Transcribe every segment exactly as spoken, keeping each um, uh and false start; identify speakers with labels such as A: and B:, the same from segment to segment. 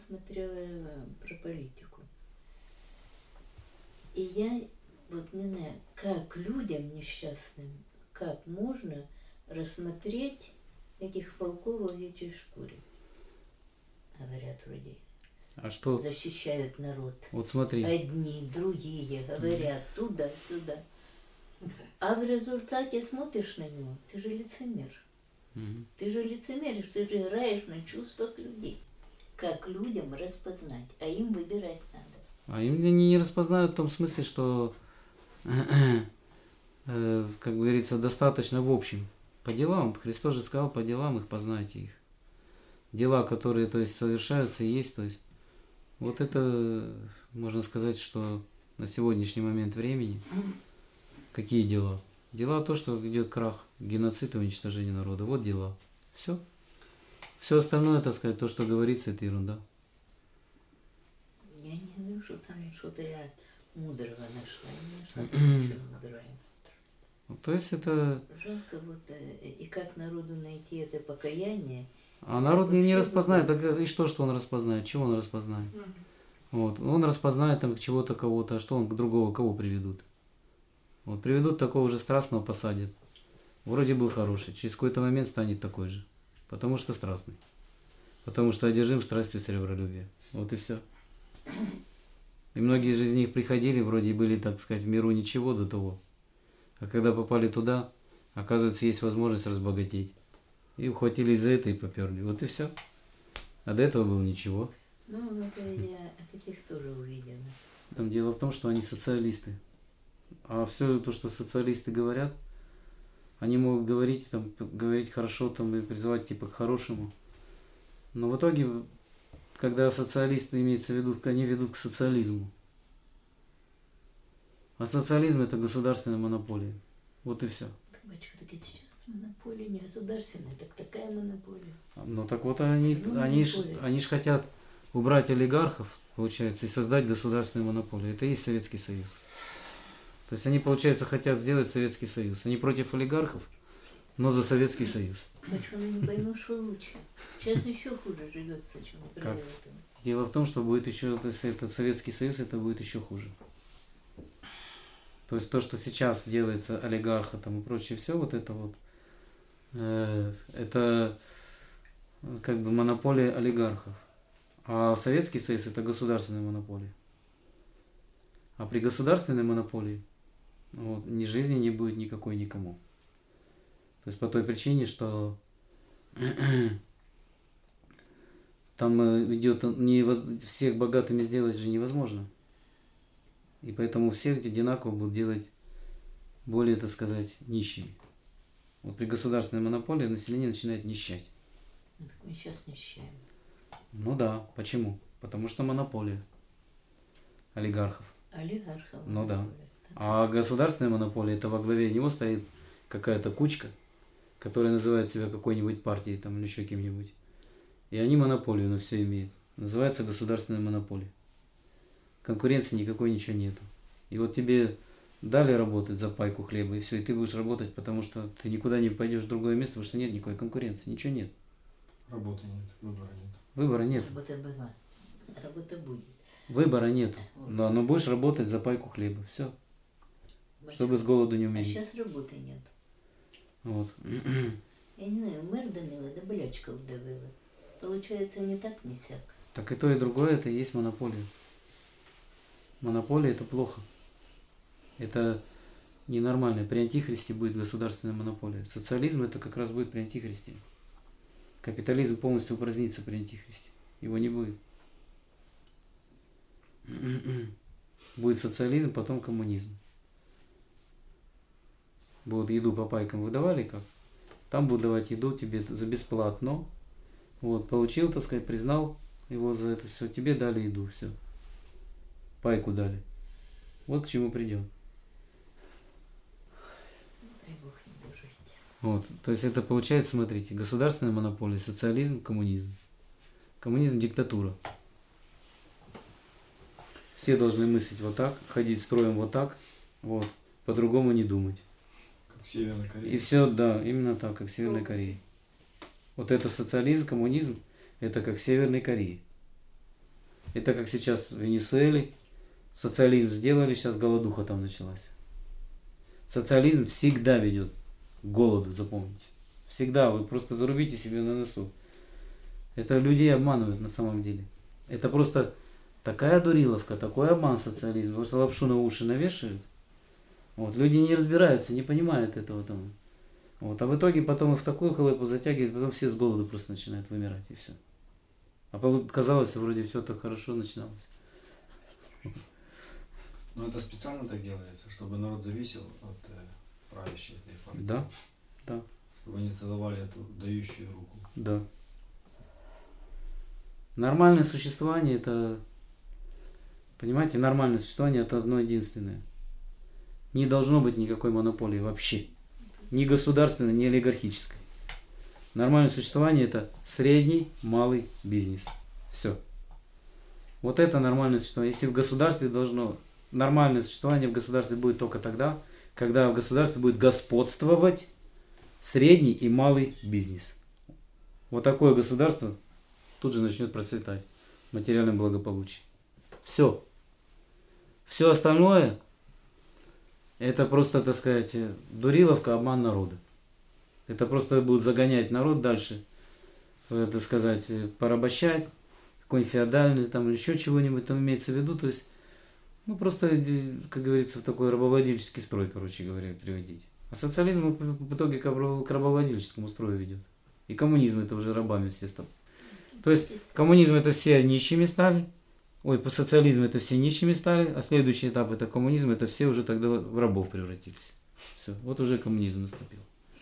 A: смотрела э, про политику. И я вот не знаю, как людям несчастным, как можно рассмотреть этих волков в овечьей шкуре. Говорят вроде.
B: А что?
A: Защищают народ.
B: Вот смотри.
A: Одни, другие, говорят mm-hmm. туда-сюда. А в результате смотришь на него, ты же лицемер.
B: Mm-hmm.
A: Ты же лицемеришь, ты же играешь на чувствах людей. Как людям распознать, а им выбирать надо.
B: А им они не распознают в том смысле, что, э, как говорится, достаточно в общем. По делам, Христос же сказал, по делам их познайте их. Дела, которые, то есть, совершаются и есть, то есть, вот это, можно сказать, что на сегодняшний момент времени, какие дела? Дела то, что идет крах, геноцид и уничтожение народа. Вот дела. Все. Все остальное, так сказать, то, что говорится, это ерунда.
A: Я не говорю, что там что-то я мудрого нашла. Я нашла ничего мудрого.
B: То есть это...
A: Жалко вот, и как народу найти это покаяние.
B: А народ не, не распознает. Так и что, что он распознает? Чего он распознает? Uh-huh. Вот. Он распознает там чего-то, кого-то, а что он к другого кого приведут? Вот. Приведут такого же страстного, посадят. Вроде был хороший, через какой-то момент станет такой же. Потому что страстный. Потому что одержим страстью серебролюбия. Вот и все. И многие же из них приходили, вроде были, так сказать, в миру ничего до того. А когда попали туда, оказывается, есть возможность разбогатеть. И ухватились за это и поперли. Вот и все. А до этого было ничего.
A: Ну, это я таких тоже увидела.
B: Там дело в том, что они социалисты. А все то, что социалисты говорят, они могут говорить, там, говорить хорошо там, и призывать типа к хорошему. Но в итоге, когда социалисты имеется в виду, они ведут к социализму. А социализм это государственная монополия. Вот и все.
A: Батюшка, так это сейчас монополия не государственная, так такая монополия.
B: Ну так вот они, они ж, они ж хотят убрать олигархов, получается, и создать государственную монополию. Это и есть Советский Союз. То есть они, получается, хотят сделать Советский Союз. Они против олигархов, но за Советский Союз.
A: Почему не пойму, что лучше? Сейчас еще хуже живется, чем при этом.
B: Дело в том, что будет еще, если это Советский Союз, это будет еще хуже. То есть то, что сейчас делается олигарха там и прочее, все вот это вот, э, это как бы монополия олигархов. А Советский Союз это государственная монополия. А при государственной монополии вот, ни жизни не будет никакой никому. То есть по той причине, что там идет не воз... всех богатыми сделать же невозможно. И поэтому всех одинаково будут делать более, так сказать, нищими. Вот при государственной монополии население начинает нищать.
A: Мы сейчас нищаем.
B: Ну да. Почему? Потому что монополия олигархов.
A: Олигархов.
B: Ну да. А государственная монополия, это во главе него стоит какая-то кучка, которая называет себя какой-нибудь партией там, или еще кем-нибудь. И они монополию на все имеют. Называется государственная монополия. Конкуренции никакой, ничего нету. И вот тебе дали работать за пайку хлеба, и все, и ты будешь работать, потому что ты никуда не пойдешь в другое место, потому что нет никакой конкуренции, ничего нет.
C: Работы нет, выбора нет.
B: Выбора нет.
A: Работа была, работа будет.
B: Выбора нет. Но, но будешь работать за пайку хлеба, все. Чтобы с голоду не умереть.
A: А сейчас работы нет.
B: Вот.
A: Я не знаю, мэр Данила, да болячка вдавила. Получается, не так, не сяк.
B: Так и то, и другое, это и есть монополия. Монополия это плохо. Это ненормально. При антихристе будет государственная монополия. Социализм это как раз будет при антихристе. Капитализм полностью упразднится при антихристе. Его не будет. Будет социализм, потом коммунизм. Будут еду по пайкам выдавали как? Там будут давать еду тебе за бесплатно. Вот, получил, так сказать, признал его за это все. Тебе дали еду, все. Пайку дали. Вот к чему придем.
A: Дай Бог не дожить.
B: Вот, то есть это получается, смотрите, государственная монополия, социализм, коммунизм. Коммунизм – диктатура. Все должны мыслить вот так, ходить строем вот так, вот, по-другому не думать.
C: Как в Северной Корее.
B: И все, да, именно так, как в Северной Корее. Вот это социализм, коммунизм, это как в Северной Корее. Это как сейчас в Венесуэле. Социализм сделали, сейчас голодуха там началась. Социализм всегда ведет к голоду, запомните. Всегда. Вы просто зарубите себе на носу. Это людей обманывают на самом деле. Это просто такая дуриловка, такой обман социализм. Потому что лапшу на уши навешивают. Вот. Люди не разбираются, не понимают этого там. Вот. А в итоге потом их в такую халепу затягивают, потом все с голоду просто начинают вымирать и все. А казалось, вроде все так хорошо начиналось.
C: Но это специально так делается, чтобы народ зависел от э, правящей этой партии.
B: Да, да.
C: Чтобы они целовали эту дающую руку.
B: Да. Нормальное существование это, понимаете, нормальное существование это одно единственное. Не должно быть никакой монополии вообще. Ни государственной, ни олигархической. Нормальное существование это средний, малый бизнес. Все. Вот это нормальное существование. Если в государстве должно... Нормальное существование в государстве будет только тогда, когда в государстве будет господствовать средний и малый бизнес. Вот такое государство тут же начнет процветать в материальном благополучии. Все. Все остальное это просто, так сказать, дуриловка, обман народа. Это просто будет загонять народ дальше, так сказать, порабощать, какой-нибудь феодальный там или еще чего-нибудь там имеется в виду. То есть, ну просто, как говорится, в такой рабовладельческий строй, короче говоря, приводить. А социализм в итоге к рабовладельческому строю ведет. И коммунизм это уже рабами все стали. То есть коммунизм это все нищими стали, ой, по социализму это все нищими стали, а следующий этап это коммунизм, это все уже тогда в рабов превратились. Все, вот уже коммунизм наступил.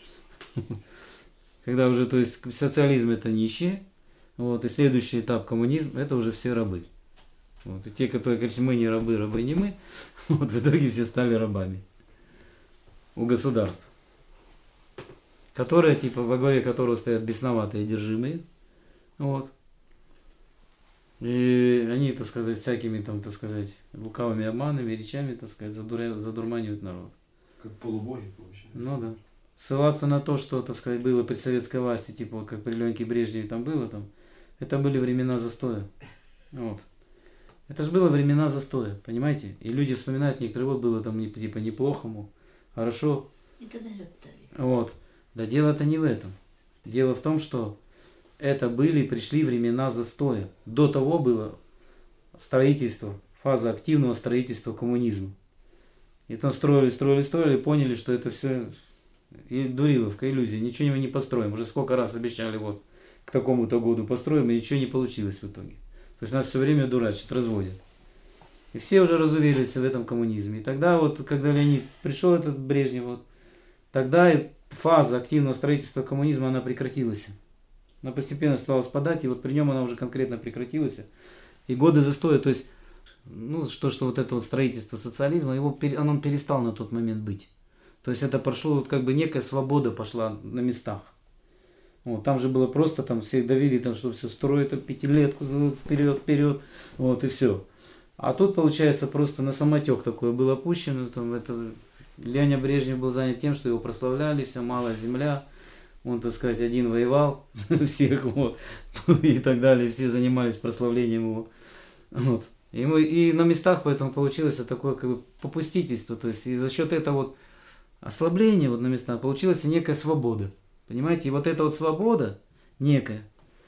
B: Когда уже, то есть социализм это нищие, вот, и следующий этап коммунизм это уже все рабы. Вот, и те, которые говорят, мы не рабы, рабы не мы, вот, в итоге все стали рабами у государства, которые, типа, во главе которого стоят бесноватые одержимые, вот, и они, так сказать, всякими там, так сказать, лукавыми обманами, речами, так сказать, задуря... задурманивают народ.
C: Как полубоги, получается.
B: Ну да. Ссылаться на то, что, так сказать, было при советской власти, типа вот как при Леньке Брежневе там было, там, это были времена застоя. Вот. Это же было времена застоя, понимаете? И люди вспоминают, некоторые, вот было там типа неплохому, хорошо.
A: Это даже оттали.
B: Вот. Да дело-то не в этом. Дело в том, что это были, пришли времена застоя. До того было строительство, фаза активного строительства коммунизма. И там строили, строили, строили, поняли, что это все и дуриловка, иллюзия, ничего не построим. Уже сколько раз обещали, вот, к такому-то году построим, и ничего не получилось в итоге. То есть нас все время дурачат, разводят. И все уже разуверились в этом коммунизме. И тогда вот, когда Леонид пришел, этот Брежнев, вот, тогда и фаза активного строительства коммунизма, она прекратилась. Она постепенно стала спадать, и вот при нем она уже конкретно прекратилась. И годы застоя, то есть, ну, что, что вот это вот строительство социализма, его, он перестал на тот момент быть. То есть это прошло, вот как бы некая свобода пошла на местах. Вот, там же было просто, там всех давили, там, что все строят, пятилетку, вперед, вперед, вот и все. А тут, получается, просто на самотек такое было опущено. Там, это, Леонид Брежнев был занят тем, что его прославляли, вся малая земля. Он, так сказать, один воевал всех, вот, и так далее. Все занимались прославлением его. Вот. И, мы, и на местах поэтому получилось такое как бы попустительство. То есть и за счет этого вот ослабления вот на местах получилась некая свобода. Понимаете? И вот эта вот свобода некая,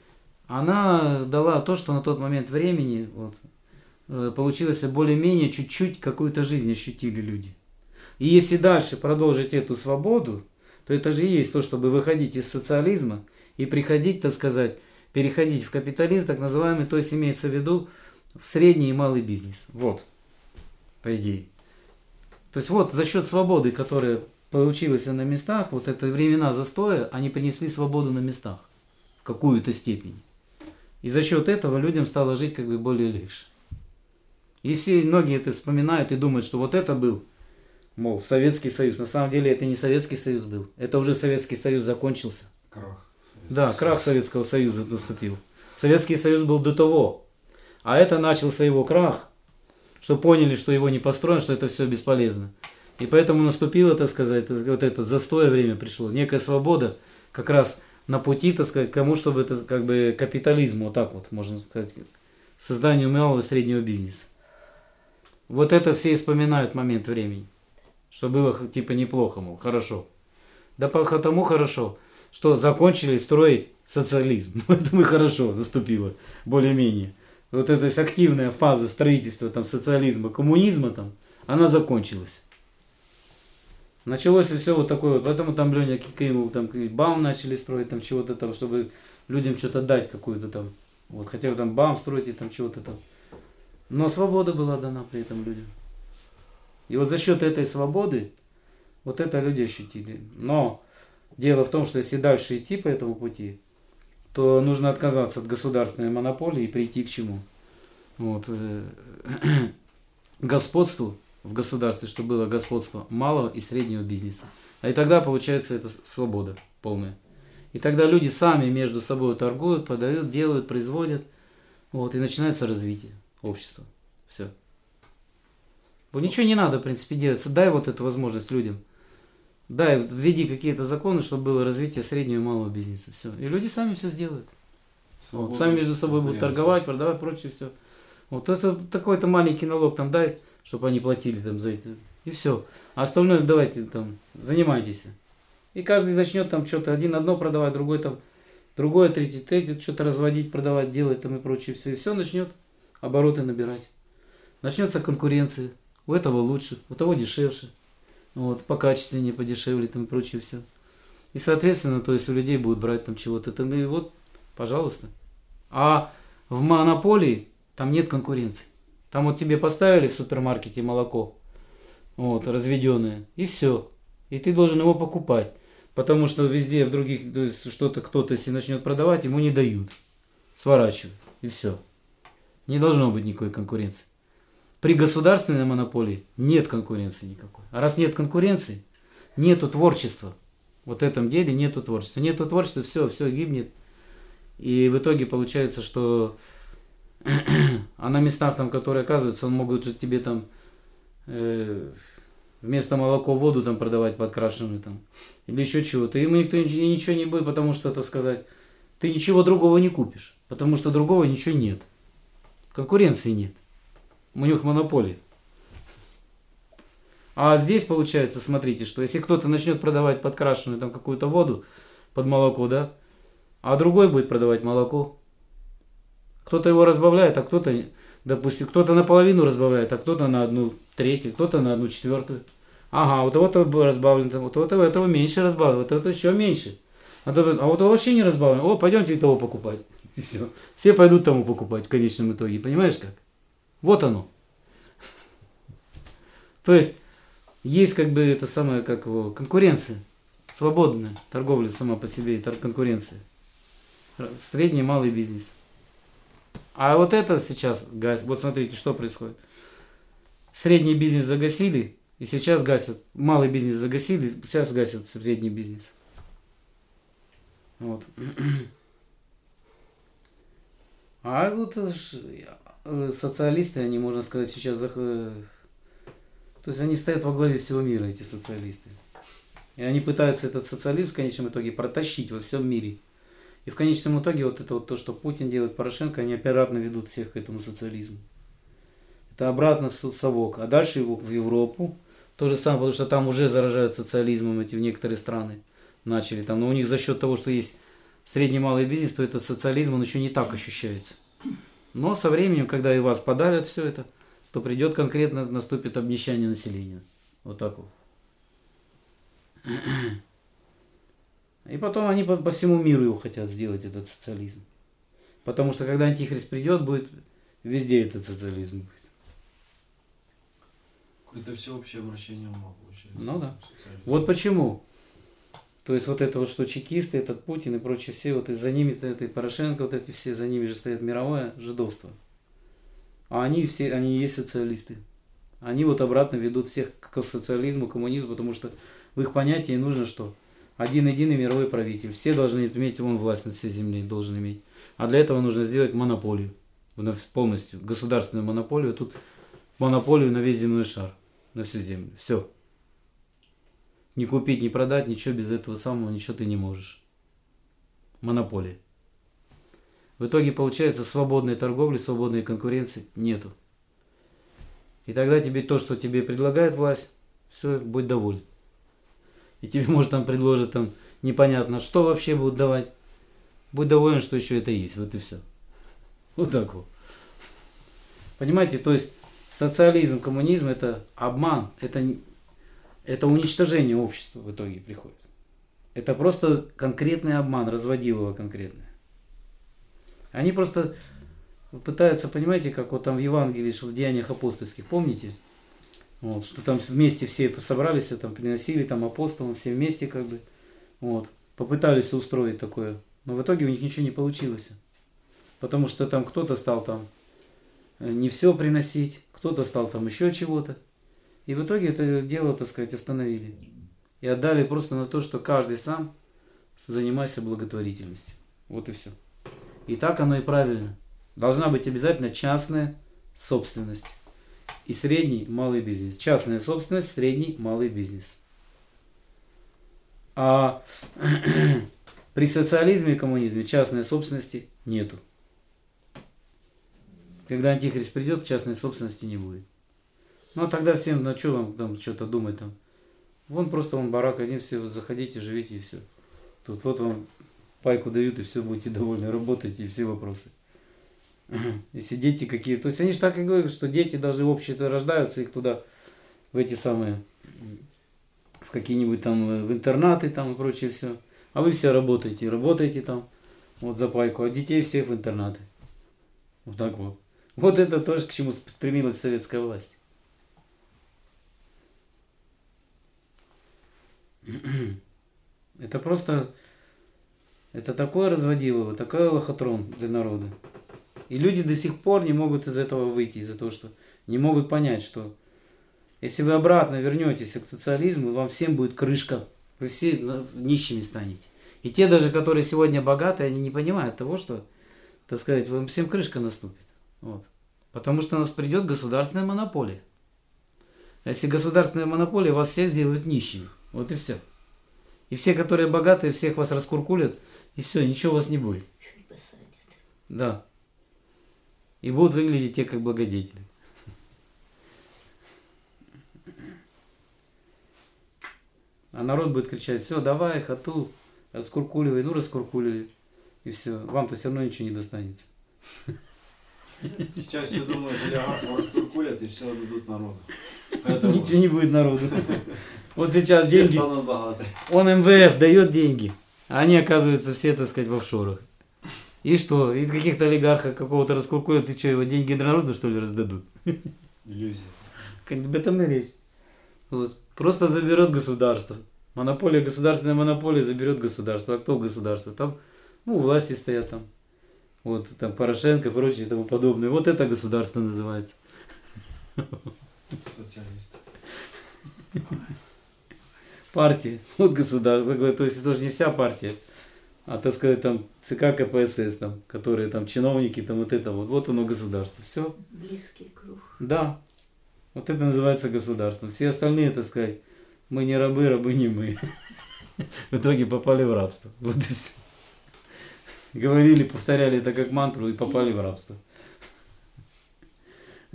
B: она дала то, что на тот момент времени вот, получилось более-менее чуть-чуть какую-то жизнь ощутили люди. И если дальше продолжить эту свободу, то это же и есть то, чтобы выходить из социализма и приходить, так сказать, переходить в капитализм, так называемый, то есть имеется в виду в средний и малый бизнес. Вот, по идее. То есть вот за счет свободы, которая получилась на местах, вот это времена застоя, они принесли свободу на местах в какую-то степень. И за счет этого людям стало жить как бы более легче. И все, многие это вспоминают и думают, что вот это был, мол, Советский Союз. На самом деле это не Советский Союз был. Это уже Советский Союз закончился.
C: Крах.
B: Да, крах Советского Союза наступил. Советский Союз был до того. А это начался его крах, что поняли, что его не построено, что это все бесполезно. И поэтому наступило, так сказать, вот это застое время пришло. Некая свобода как раз на пути, так сказать, к тому, чтобы это как бы капитализму, вот так вот, можно сказать, созданию малого и среднего бизнеса. Вот это все и вспоминают момент времени. Что было типа неплохо, мол, хорошо. Да потому хорошо, что закончили строить социализм. Это мы хорошо наступило, более-менее. Вот эта активная фаза строительства там, социализма, коммунизма, там, она закончилась. Началось все вот такое вот. Поэтому там Леня кинул, там БАМ начали строить, там чего-то там, чтобы людям что-то дать какую-то там. Вот, хотя там БАМ строить и там чего-то там. Но свобода была дана при этом людям. И вот за счет этой свободы, вот это люди ощутили. Но дело в том, что если дальше идти по этому пути, то нужно отказаться от государственной монополии и прийти к чему? Вот, э, господству в государстве, чтобы было господство малого и среднего бизнеса. А и тогда получается это свобода полная. И тогда люди сами между собой торгуют, продают, делают, производят. Вот, и начинается развитие общества. Все. Вот ничего не надо, в принципе, делать. Дай вот эту возможность людям. Дай, введи какие-то законы, чтобы было развитие среднего и малого бизнеса. Все. И люди сами все сделают. Вот, сами между собой будут торговать, продавать, прочее все. Вот, то есть такой-то маленький налог там дай, чтобы они платили там за это. И все. А остальное давайте там, занимайтесь. И каждый начнет там что-то, один одно продавать, другой там, другое, третий, третий, что-то разводить, продавать, делать там и прочее все. И все начнет обороты набирать. Начнется конкуренция. У этого лучше, у того дешевше. Вот, покачественнее, подешевле там и прочее все. И соответственно, то есть у людей будут брать там чего-то. Там, и вот, пожалуйста. А в монополии там нет конкуренции. Там вот тебе поставили в супермаркете молоко, вот, разведенное, и все. И ты должен его покупать. Потому что везде в других, то есть что-то кто-то, если начнет продавать, ему не дают. Сворачивают. И все. Не должно быть никакой конкуренции. При государственной монополии нет конкуренции никакой. А раз нет конкуренции, нету творчества. Вот в этом деле нету творчества. Нету творчества, все, все гибнет. И в итоге получается, что а на местах, там, которые оказываются, он могут же тебе там э, вместо молока воду там продавать подкрашенную там. Или еще чего-то. Ему никто ничего не будет, потому что, это сказать, ты ничего другого не купишь. Потому что другого ничего нет. Конкуренции нет. У них монополия. А здесь получается, смотрите, что если кто-то начнет продавать подкрашенную там какую-то воду под молоко, да, а другой будет продавать молоко, кто-то его разбавляет, а кто-то, допустим, кто-то наполовину разбавляет, а кто-то на одну третью, кто-то на одну четвертую. Ага, вот этого разбавлено, вот этого, этого меньше разбавлено, вот этого еще меньше. А, то, а вот этого вообще не разбавлено. О, пойдемте того покупать. И все. Все пойдут тому покупать в конечном итоге. Понимаешь как? Вот оно. То есть, есть как бы это самое, как его, конкуренция. Свободная торговля сама по себе, конкуренция. Средний и малый бизнес. А вот это сейчас, вот смотрите, что происходит. Средний бизнес загасили, и сейчас гасят. Малый бизнес загасили, сейчас гасят средний бизнес. Вот. А вот социалисты, они, можно сказать, сейчас... То есть они стоят во главе всего мира, эти социалисты. И они пытаются этот социализм в конечном итоге протащить во всем мире. И в конечном итоге вот это вот то, что Путин делает, Порошенко, они обратно ведут всех к этому социализму. Это обратно совок. А дальше его в Европу. То же самое, потому что там уже заражают социализмом эти некоторые страны. Начали там. Но у них за счет того, что есть средний малый бизнес, то этот социализм, он еще не так ощущается. Но со временем, когда и вас подавят все это, то придет конкретно, наступит обнищание населения. Вот так вот. И потом они по, по всему миру его хотят сделать, этот социализм. Потому что когда антихрист придет, будет везде этот социализм будет.
C: Какое-то всеобщее обращение ума получается.
B: Ну да. Социализм. Вот почему. То есть вот это вот, что чекисты, этот Путин и прочие все, вот и за ними, это и Порошенко, вот эти все, за ними же стоит мировое жидовство. А они все, они и есть социалисты. Они вот обратно ведут всех к социализму, коммунизму, потому что в их понятии нужно что? Один-единый мировой правитель. Все должны иметь, он власть над всей землей должен иметь. А для этого нужно сделать монополию. Полностью. Государственную монополию. Тут монополию на весь земной шар. На всю землю. Все. Не купить, не продать, ничего без этого самого, ничего ты не можешь. Монополия. В итоге получается свободной торговли, свободной конкуренции нету. И тогда тебе то, что тебе предлагает власть, все, будь доволен. И тебе, может, там предложат там непонятно, что вообще будут давать. Будь доволен, что еще это есть. Вот и все. Вот так вот. Понимаете, то есть социализм, коммунизм это обман, это, это уничтожение общества в итоге приходит. Это просто конкретный обман, разводилово конкретное. Они просто пытаются, понимаете, как вот там в Евангелии, что в Деяниях апостольских, помните? Вот, что там вместе все собрались, там приносили там апостолам, все вместе как бы, вот, попытались устроить такое, но в итоге у них ничего не получилось. Потому что там кто-то стал там не все приносить, кто-то стал там еще чего-то. И в итоге это дело, так сказать, остановили. И отдали просто на то, что каждый сам занимайся благотворительностью. Вот и все. И так оно и правильно. Должна быть обязательно частная собственность. И средний, малый бизнес. Частная собственность, средний, малый бизнес. А при социализме и коммунизме частной собственности нету. Когда антихрист придет, частной собственности не будет. Ну а тогда всем, на что вам там что-то думать там? Вон просто вон барак один, все, вот заходите, живите и все. Тут вот вам пайку дают, и все, будете довольны, работаете, и все вопросы. Если дети какие, то есть они же так и говорят, что дети даже общие-то рождаются, их туда, в эти самые, в какие-нибудь там, в интернаты там и прочее все. А вы все работаете, работаете там, вот за пайку, а детей всех в интернаты. Вот так вот. Вот это тоже к чему стремилась советская власть. Это просто, это такое разводилово, такой лохотрон для народа. И люди до сих пор не могут из этого выйти, из-за того, что не могут понять, что если вы обратно вернетесь к социализму, вам всем будет крышка, вы все нищими станете. И те даже, которые сегодня богатые, они не понимают того, что, так сказать, вам всем крышка наступит. Вот. Потому что у нас придет государственная монополия. А если государственная монополия, вас всех сделают нищими. Вот и все. И все, которые богатые, всех вас раскуркулят, и все, ничего у вас не будет.
A: Чуть посадят.
B: Да. И будут выглядеть те, как благодетели. А народ будет кричать: все, давай, хату, раскуркуливай. Ну, раскуркулили. И все. Вам-то все равно ничего не достанется.
C: Сейчас все думают, олигархов раскуркулят и все отдадут народу. Поэтому
B: Ничего не будет народу. Вот сейчас
C: все
B: деньги.
C: станут богаты.
B: Он эм вэ эф дает деньги, а они, оказываются, все, так сказать, в офшорах. И что? И каких-то олигархов какого-то раскуркуют, и что, его деньги народу, что ли, раздадут?
C: Иллюзия.
B: Об этом и речь. Вот. Просто заберет государство. Монополия, государственная монополия заберет государство. А кто государство? Там, ну, власти стоят там. Вот, там Порошенко и прочее и тому подобное. Вот это государство называется.
C: Социалисты.
B: Партия. Вот государство. То есть это же не вся партия. А, так сказать, там ЦК ка пэ эс эс, там, которые там чиновники, там вот это вот. Вот оно государство. Все.
A: Близкий круг.
B: Да. Вот это называется государством. Все остальные, так сказать, мы не рабы, рабы не мы. В итоге попали в рабство. Вот и все. Говорили, повторяли это как мантру и попали в рабство. То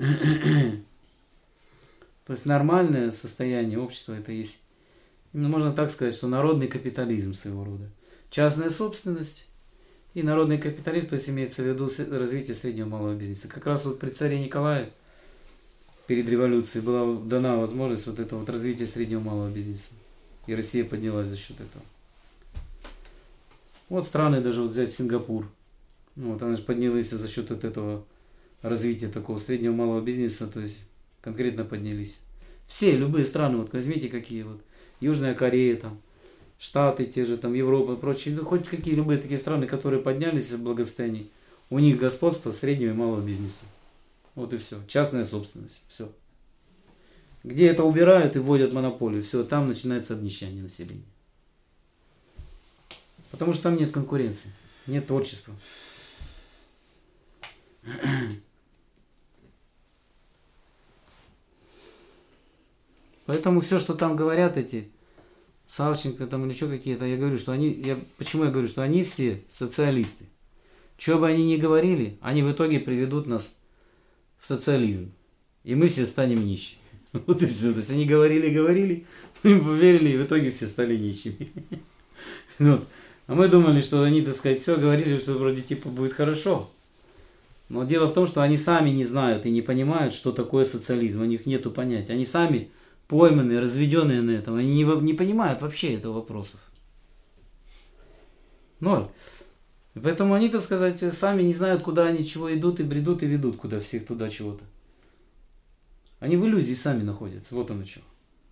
B: есть нормальное состояние общества это есть, именно можно так сказать, что народный капитализм своего рода. Частная собственность и народный капитализм, то есть имеется в виду развитие среднего и малого бизнеса. Как раз вот при царе Николае перед революцией была дана возможность вот это вот развития среднего и малого бизнеса. И Россия поднялась за счет этого. Вот страны, даже вот взять Сингапур, вот она же поднялась за счет вот этого развития такого среднего и малого бизнеса, то есть конкретно поднялись. Все, любые страны, вот возьмите какие вот, Южная Корея, там, Штаты те же, там, Европа и прочие, ну, хоть какие любые такие страны, которые поднялись в благосостоянии, у них господство среднего и малого бизнеса. Вот и все. Частная собственность. Все. Где это убирают и вводят монополию, все, там начинается обнищание населения. Потому что там нет конкуренции, нет творчества. Поэтому все, что там говорят эти, Савченко там или еще какие-то, я говорю, что они, я, почему я говорю, что они все социалисты. Что бы они ни говорили, они в итоге приведут нас в социализм. И мы все станем нищими. Вот и все. То есть они говорили, говорили, мы поверили, и в итоге все стали нищими. Вот. А мы думали, что они, так сказать, все говорили, что вроде типа будет хорошо. Но дело в том, что они сами не знают и не понимают, что такое социализм. У них нету понятия. Они сами пойманные, разведенные на этом. Они не, не понимают вообще этого вопросов. Ноль. И поэтому они, так сказать, сами не знают, куда они чего идут, и бредут, и ведут куда всех туда чего-то. Они в иллюзии сами находятся. Вот оно что.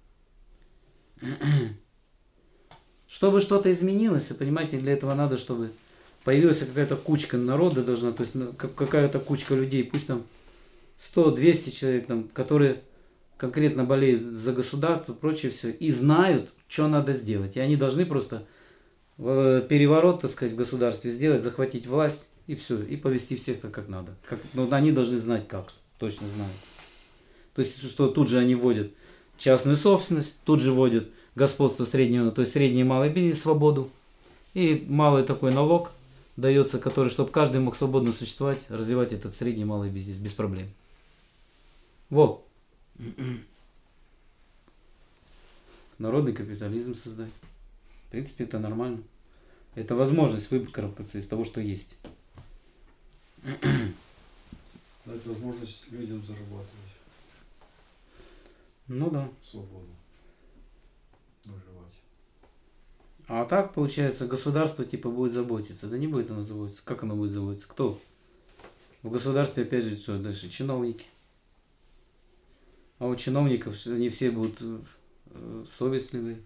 B: Чтобы что-то изменилось, понимаете, для этого надо, чтобы появилась какая-то кучка народа должна, то есть какая-то кучка людей, пусть там сто-двести человек, там, которые конкретно болеют за государство, прочее все, и знают, что надо сделать. И они должны просто переворот, так сказать, в государстве сделать, захватить власть, и все, и повести всех так, как надо. Как, но они должны знать как, точно знают. То есть, что тут же они вводят частную собственность, тут же вводят господство среднего, то есть средний и малый бизнес, свободу. И малый такой налог дается, который, чтобы каждый мог свободно существовать, развивать этот средний и малый бизнес без проблем. Вот. Народный капитализм создать. В принципе, это нормально. Это возможность выкарабкаться из того, что есть.
C: Дать возможность людям зарабатывать.
B: Ну да.
C: Свободу. Выживать.
B: А так, получается, государство типа будет заботиться. Да не будет оно заботиться. Как оно будет заботиться? Кто? В государстве, опять же, что дальше? Чиновники. А у чиновников они все будут совестливые.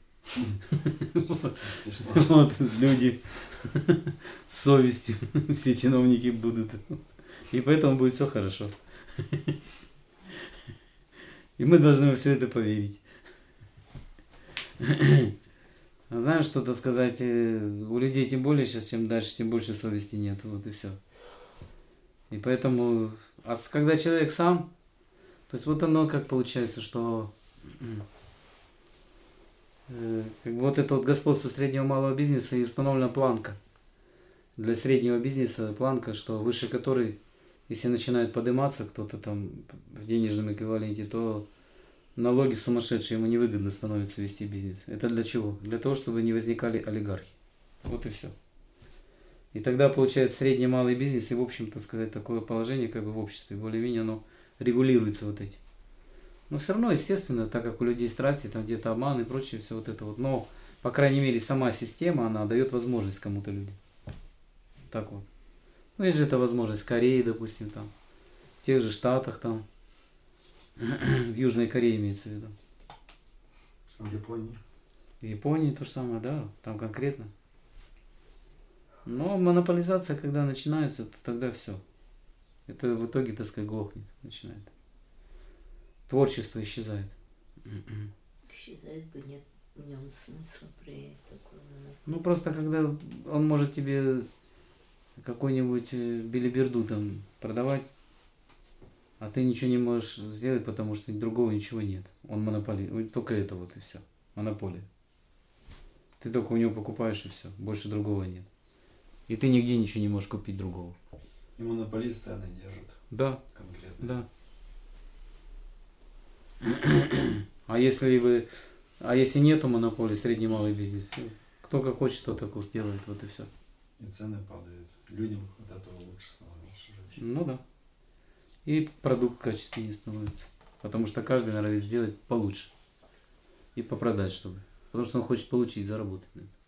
B: Вот люди с совестью. Все чиновники будут. И поэтому будет все хорошо. И мы должны во все это поверить. Знаешь, что-то сказать, у людей тем более сейчас, чем дальше, тем больше совести нет. Вот и все. И поэтому, а когда человек сам, то есть вот оно как получается, что э, как бы вот это вот господство среднего малого бизнеса и установлена планка. Для среднего бизнеса планка, что выше которой, если начинает подниматься кто-то там в денежном эквиваленте, то налоги сумасшедшие, ему невыгодно становится вести бизнес. Это для чего? Для того, чтобы не возникали олигархи. Вот и все. И тогда получается средний малый бизнес и, в общем-то, сказать, такое положение как бы в обществе, более-менее оно регулируется вот эти. Но все равно, естественно, так как у людей страсти, там где-то обман и прочее, все вот это вот. Но, по крайней мере, сама система, она дает возможность кому-то людям. Так вот. Ну, есть же эта возможность в Корее, допустим, там, в тех же Штатах, там, в Южной Корее имеется в виду.
C: В Японии.
B: В Японии то же самое, да, там конкретно. Но монополизация, когда начинается, то тогда все. Это в итоге, так сказать, глохнет, начинает. Творчество исчезает.
A: Исчезает бы, нет в нем смысла при такой.
B: Ну, просто когда он может тебе какую-нибудь билиберду там продавать, а ты ничего не можешь сделать, потому что другого ничего нет. Он монополирует. Только это вот и все. Монополия. Ты только у него покупаешь и все. Больше другого нет. И ты нигде ничего не можешь купить другого.
C: И монополист цены держит.
B: Да.
C: Конкретно.
B: Да. А если бы, а если нету монополии, средний малый бизнес, кто как хочет, то так сделает, вот и все.
C: И цены падают. Людям от этого лучше становится жить.
B: Ну да. И продукт качественнее становится. Потому что каждый норовит сделать получше. И попродать, чтобы. Потому что он хочет получить, заработать на это.